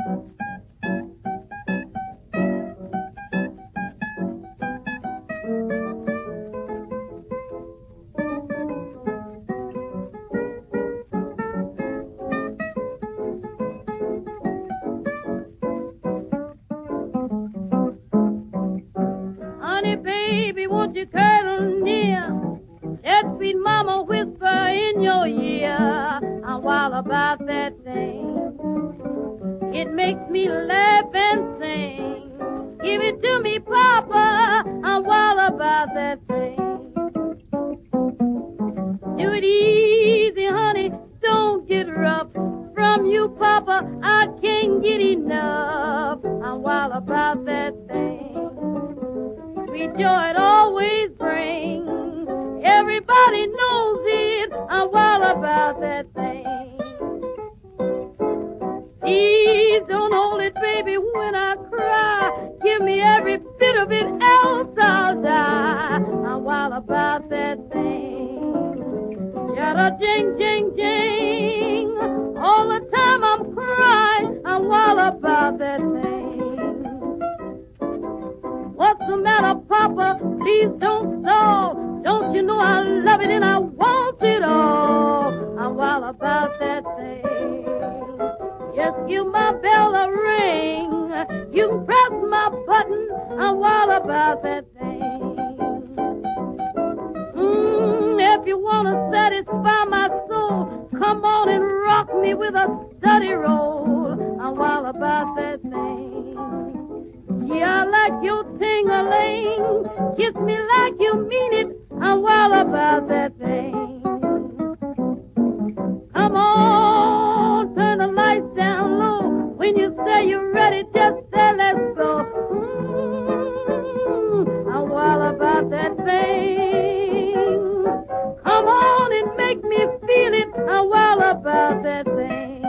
Honey, baby, won't you cuddle near? Let sweet mama whisper in your ear. I'm wild about that thing. It makes me laugh and sing. Give it to me, Papa. I'm wild about that thing. Do it easy, honey. Don't get rough. From you, Papa, I can't get enough. I'm wild about that thing. Sweet joy it always brings. Everybody knows it. I'm wild about that thing. Please don't hold it, baby, when I cry. Give me every bit of it, else I'll die. I'm wild about that thing. Yada jing, jing, jing. All the time I'm crying. I'm wild about that thing. What's the matter, Papa? Please don't stall. Don't you know I love it and I want it all? I'm wild about that thing. Just give my bell a ring. You can press my button. I'm wild about that thing. If you want to satisfy my soul, come on and rock me with a steady roll. I'm wild about that thing. Yeah, I like your ting-a-ling. Kiss me like you mean it. I'm wild about that thing. Come on, turn the lights down low. When you say you're ready, just say let's go. I'm wild about that thing. Come on and make me feel it. I'm wild about that thing.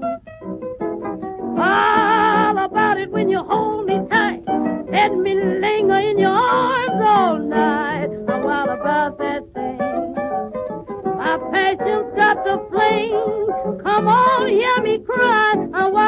Wild about it when you hold me tight. Let me linger in your arms all night. I'm wild about that thing. My passion's got the flame. Come on, hear me cry. I'm wild